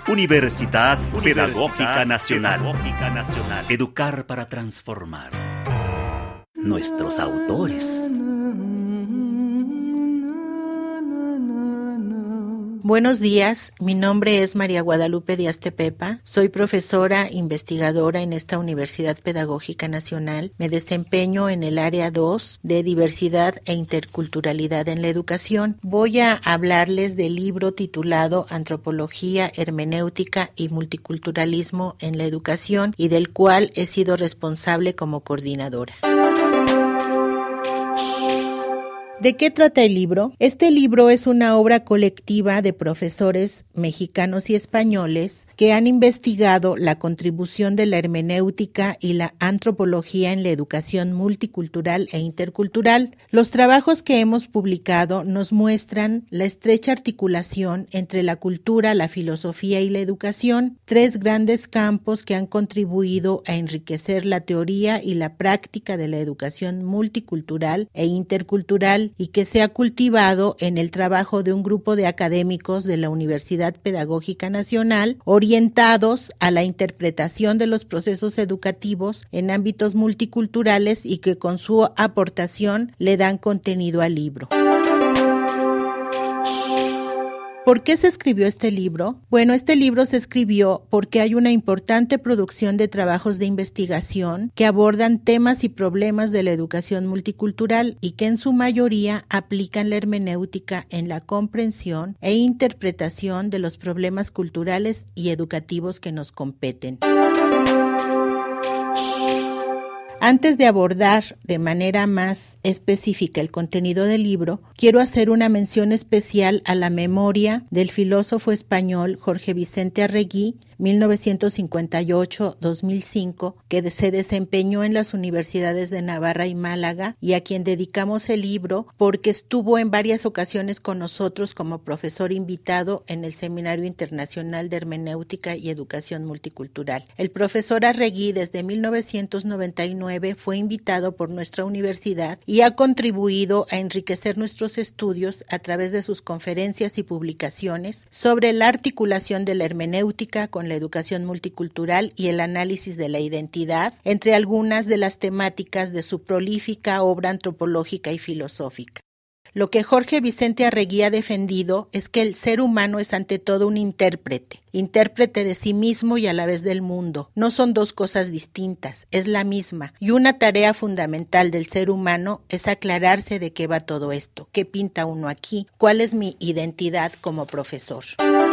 Universidad Pedagógica Nacional. Educar para transformar. Nuestros autores. Buenos días, mi nombre es María Guadalupe Díaz Tepepa, soy profesora investigadora en esta Universidad Pedagógica Nacional. Me desempeño en el área 2 de diversidad e interculturalidad en la educación. Voy a hablarles del libro titulado Antropología, Hermenéutica y Multiculturalismo en la Educación y del cual he sido responsable como coordinadora. ¿De qué trata el libro? Este libro es una obra colectiva de profesores mexicanos y españoles que han investigado la contribución de la hermenéutica y la antropología en la educación multicultural e intercultural. Los trabajos que hemos publicado nos muestran la estrecha articulación entre la cultura, la filosofía y la educación, tres grandes campos que han contribuido a enriquecer la teoría y la práctica de la educación multicultural e intercultural y que se ha cultivado en el trabajo de un grupo de académicos de la Universidad Pedagógica Nacional orientados a la interpretación de los procesos educativos en ámbitos multiculturales y que con su aportación le dan contenido al libro. ¿Por qué se escribió este libro? Bueno, este libro se escribió porque hay una importante producción de trabajos de investigación que abordan temas y problemas de la educación multicultural y que en su mayoría aplican la hermenéutica en la comprensión e interpretación de los problemas culturales y educativos que nos competen. Antes de abordar de manera más específica el contenido del libro, quiero hacer una mención especial a la memoria del filósofo español Jorge Vicente Arregui, 1958-2005, que se desempeñó en las universidades de Navarra y Málaga y a quien dedicamos el libro porque estuvo en varias ocasiones con nosotros como profesor invitado en el Seminario Internacional de Hermenéutica y Educación Multicultural. El profesor Arregui desde 1999 fue invitado por nuestra universidad y ha contribuido a enriquecer nuestros estudios a través de sus conferencias y publicaciones sobre la articulación de la hermenéutica con la educación multicultural y el análisis de la identidad, entre algunas de las temáticas de su prolífica obra antropológica y filosófica. Lo que Jorge Vicente Arregui ha defendido es que el ser humano es ante todo un intérprete de sí mismo y a la vez del mundo. No son dos cosas distintas, es la misma. Y una tarea fundamental del ser humano es aclararse de qué va todo esto, qué pinta uno aquí, cuál es mi identidad como profesor.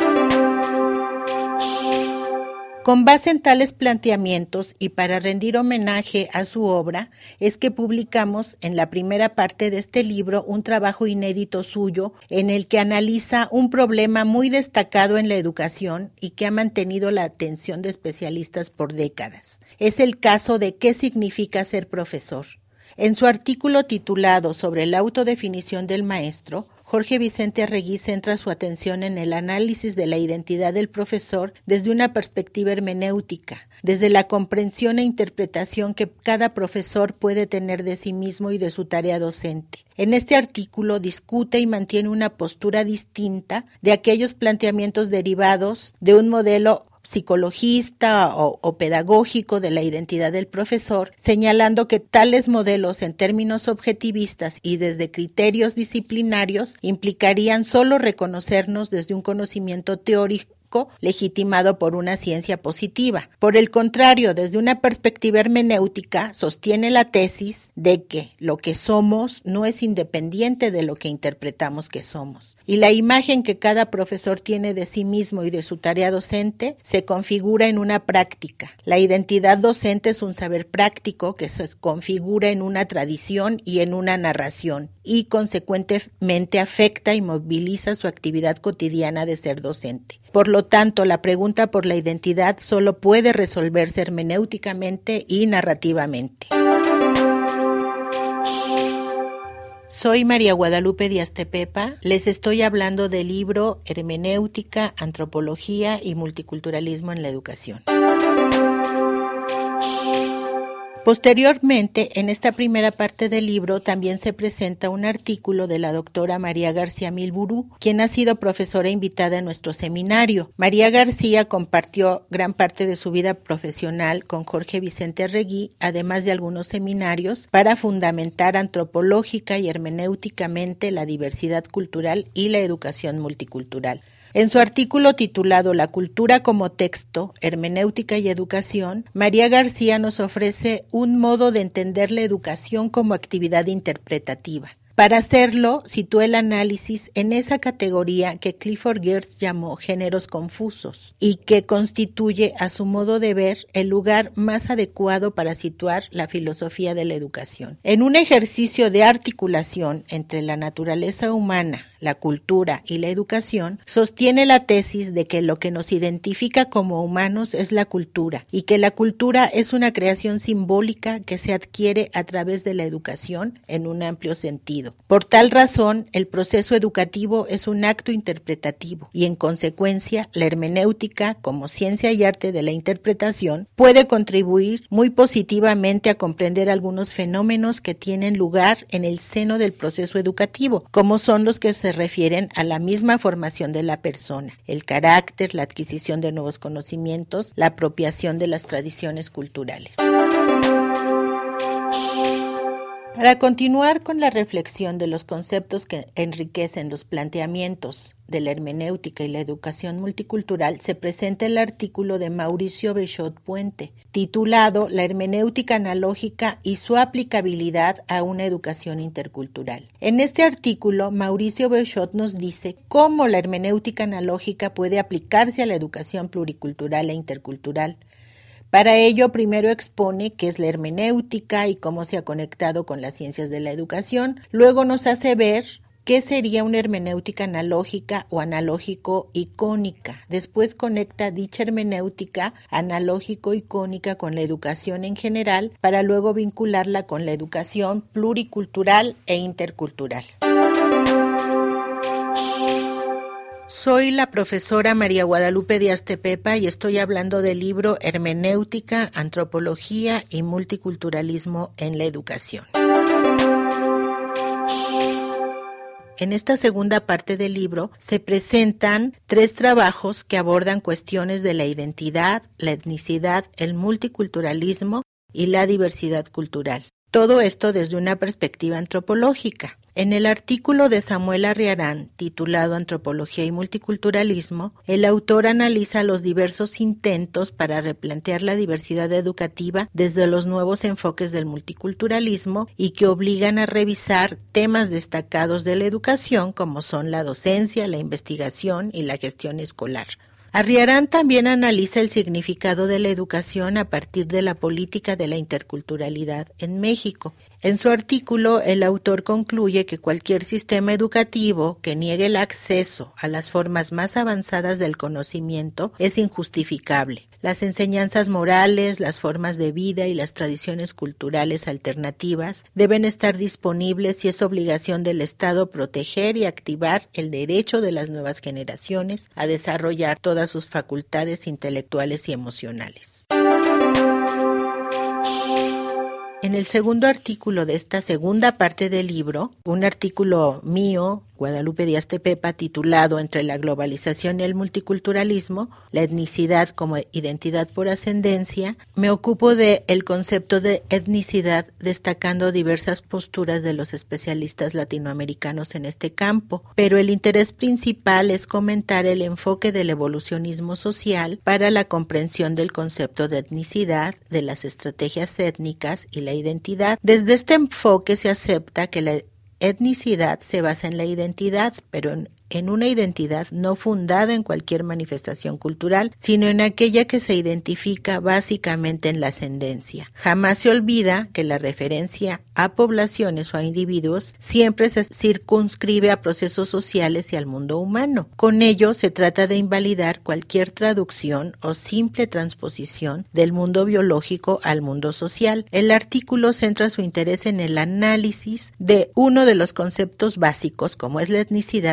Con base en tales planteamientos y para rendir homenaje a su obra, es que publicamos en la primera parte de este libro un trabajo inédito suyo en el que analiza un problema muy destacado en la educación y que ha mantenido la atención de especialistas por décadas. Es el caso de qué significa ser profesor. En su artículo titulado sobre la autodefinición del maestro, Jorge Vicente Arregui centra su atención en el análisis de la identidad del profesor desde una perspectiva hermenéutica, desde la comprensión e interpretación que cada profesor puede tener de sí mismo y de su tarea docente. En este artículo discute y mantiene una postura distinta de aquellos planteamientos derivados de un modelo psicologista o pedagógico de la identidad del profesor, señalando que tales modelos en términos objetivistas y desde criterios disciplinarios implicarían solo reconocernos desde un conocimiento teórico legitimado por una ciencia positiva. Por el contrario, desde una perspectiva hermenéutica, sostiene la tesis de que lo que somos no es independiente de lo que interpretamos que somos. Y la imagen que cada profesor tiene de sí mismo y de su tarea docente se configura en una práctica. La identidad docente es un saber práctico que se configura en una tradición y en una narración y consecuentemente afecta y moviliza su actividad cotidiana de ser docente. Por lo tanto, la pregunta por la identidad solo puede resolverse hermenéuticamente y narrativamente. Soy María Guadalupe Díaz Tepepa. Les estoy hablando del libro Hermenéutica, Antropología y Multiculturalismo en la Educación. Posteriormente, en esta primera parte del libro también se presenta un artículo de la doctora María García Milburú, quien ha sido profesora invitada en nuestro seminario. María García compartió gran parte de su vida profesional con Jorge Vicente Arregui, además de algunos seminarios, para fundamentar antropológica y hermenéuticamente la diversidad cultural y la educación multicultural. En su artículo titulado La cultura como texto, hermenéutica y educación, María García nos ofrece un modo de entender la educación como actividad interpretativa. Para hacerlo, situó el análisis en esa categoría que Clifford Geertz llamó géneros confusos y que constituye, a su modo de ver, el lugar más adecuado para situar la filosofía de la educación. En un ejercicio de articulación entre la naturaleza humana, la cultura y la educación, sostiene la tesis de que lo que nos identifica como humanos es la cultura y que la cultura es una creación simbólica que se adquiere a través de la educación en un amplio sentido. Por tal razón, el proceso educativo es un acto interpretativo y, en consecuencia, la hermenéutica, como ciencia y arte de la interpretación, puede contribuir muy positivamente a comprender algunos fenómenos que tienen lugar en el seno del proceso educativo, como son los que se refieren a la misma formación de la persona, el carácter, la adquisición de nuevos conocimientos, la apropiación de las tradiciones culturales. Para continuar con la reflexión de los conceptos que enriquecen los planteamientos de la hermenéutica y la educación multicultural, se presenta el artículo de Mauricio Bechot Puente, titulado La hermenéutica analógica y su aplicabilidad a una educación intercultural. En este artículo, Mauricio Bechot nos dice cómo la hermenéutica analógica puede aplicarse a la educación pluricultural e intercultural. Para ello, primero expone qué es la hermenéutica y cómo se ha conectado con las ciencias de la educación. Luego nos hace ver qué sería una hermenéutica analógica o analógico-icónica. Después conecta dicha hermenéutica analógico-icónica con la educación en general, para luego vincularla con la educación pluricultural e intercultural. Soy la profesora María Guadalupe Díaz Tepepa y estoy hablando del libro Hermenéutica, Antropología y Multiculturalismo en la Educación. En esta segunda parte del libro se presentan 3 trabajos que abordan cuestiones de la identidad, la etnicidad, el multiculturalismo y la diversidad cultural. Todo esto desde una perspectiva antropológica. En el artículo de Samuel Arriarán, titulado Antropología y Multiculturalismo, el autor analiza los diversos intentos para replantear la diversidad educativa desde los nuevos enfoques del multiculturalismo y que obligan a revisar temas destacados de la educación como son la docencia, la investigación y la gestión escolar. Arriarán también analiza el significado de la educación a partir de la política de la interculturalidad en México. En su artículo, el autor concluye que cualquier sistema educativo que niegue el acceso a las formas más avanzadas del conocimiento es injustificable. Las enseñanzas morales, las formas de vida y las tradiciones culturales alternativas deben estar disponibles y es obligación del Estado proteger y activar el derecho de las nuevas generaciones a desarrollar todas sus facultades intelectuales y emocionales. En el segundo artículo de esta segunda parte del libro, un artículo mío, Guadalupe Díaz Tepepa, titulado Entre la globalización y el multiculturalismo, la etnicidad como identidad por ascendencia, me ocupo del concepto de etnicidad, destacando diversas posturas de los especialistas latinoamericanos en este campo, pero el interés principal es comentar el enfoque del evolucionismo social para la comprensión del concepto de etnicidad, de las estrategias étnicas y la identidad. Desde este enfoque se acepta que la etnicidad se basa en la identidad, pero en una identidad no fundada en cualquier manifestación cultural, sino en aquella que se identifica básicamente en la ascendencia. Jamás se olvida que la referencia a poblaciones o a individuos siempre se circunscribe a procesos sociales y al mundo humano. Con ello se trata de invalidar cualquier traducción o simple transposición del mundo biológico al mundo social. El artículo centra su interés en el análisis de uno de los conceptos básicos, como es la etnicidad, que está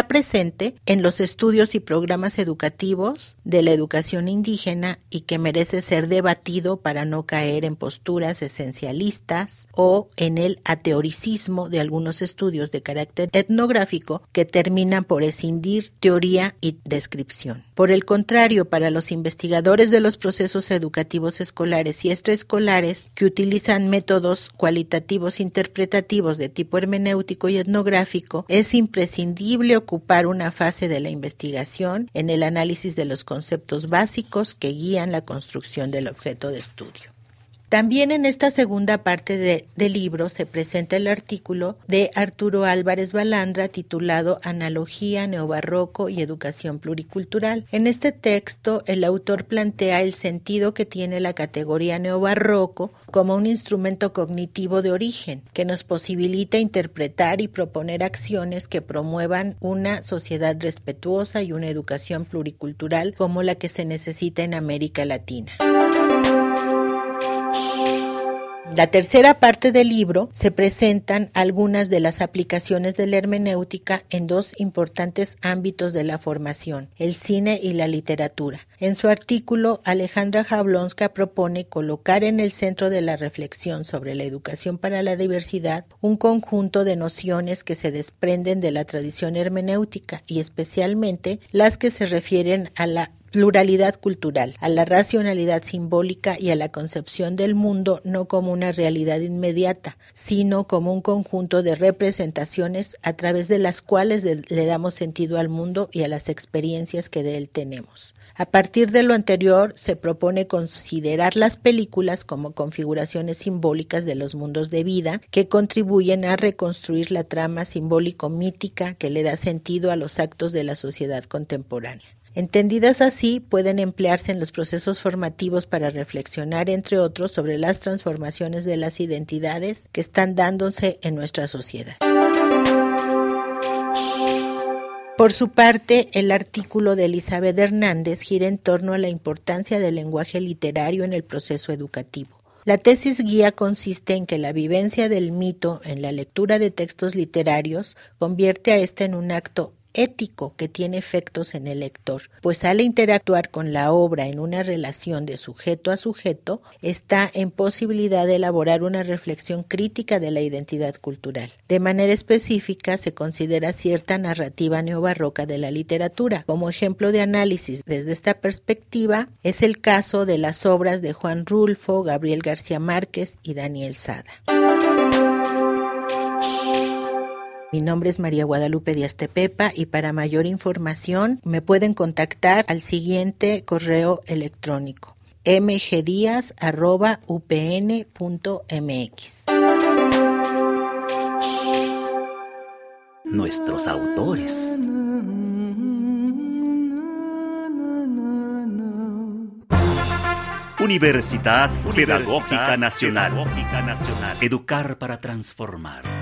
está presente en los estudios y programas educativos de la educación indígena y que merece ser debatido para no caer en posturas esencialistas o en el ateoricismo de algunos estudios de carácter etnográfico que terminan por escindir teoría y descripción. Por el contrario, para los investigadores de los procesos educativos escolares y extraescolares que utilizan métodos cualitativos interpretativos de tipo hermenéutico y etnográfico, es imprescindible ocupar una fase de la investigación en el análisis de los conceptos básicos que guían la construcción del objeto de estudio. También en esta segunda parte del libro se presenta el artículo de Arturo Álvarez Balandra titulado Analogía, Neobarroco y Educación Pluricultural. En este texto, el autor plantea el sentido que tiene la categoría neobarroco como un instrumento cognitivo de origen que nos posibilita interpretar y proponer acciones que promuevan una sociedad respetuosa y una educación pluricultural como la que se necesita en América Latina. La tercera parte del libro se presentan algunas de las aplicaciones de la hermenéutica en dos importantes ámbitos de la formación, el cine y la literatura. En su artículo, Alejandra Jablonska propone colocar en el centro de la reflexión sobre la educación para la diversidad un conjunto de nociones que se desprenden de la tradición hermenéutica y especialmente las que se refieren a la pluralidad cultural, a la racionalidad simbólica y a la concepción del mundo no como una realidad inmediata, sino como un conjunto de representaciones a través de las cuales le damos sentido al mundo y a las experiencias que de él tenemos. A partir de lo anterior, se propone considerar las películas como configuraciones simbólicas de los mundos de vida que contribuyen a reconstruir la trama simbólico-mítica que le da sentido a los actos de la sociedad contemporánea. Entendidas así, pueden emplearse en los procesos formativos para reflexionar, entre otros, sobre las transformaciones de las identidades que están dándose en nuestra sociedad. Por su parte, el artículo de Elizabeth Hernández gira en torno a la importancia del lenguaje literario en el proceso educativo. La tesis guía consiste en que la vivencia del mito en la lectura de textos literarios convierte a ésta en un acto ético que tiene efectos en el lector, pues al interactuar con la obra en una relación de sujeto a sujeto, está en posibilidad de elaborar una reflexión crítica de la identidad cultural. De manera específica, se considera cierta narrativa neobarroca de la literatura. Como ejemplo de análisis desde esta perspectiva, es el caso de las obras de Juan Rulfo, Gabriel García Márquez y Daniel Sada. Mi nombre es María Guadalupe Díaz Tepepa y para mayor información me pueden contactar al siguiente correo electrónico mgdiaz@upn.mx. Nuestros autores. Universidad Pedagógica Nacional. Educar para transformar.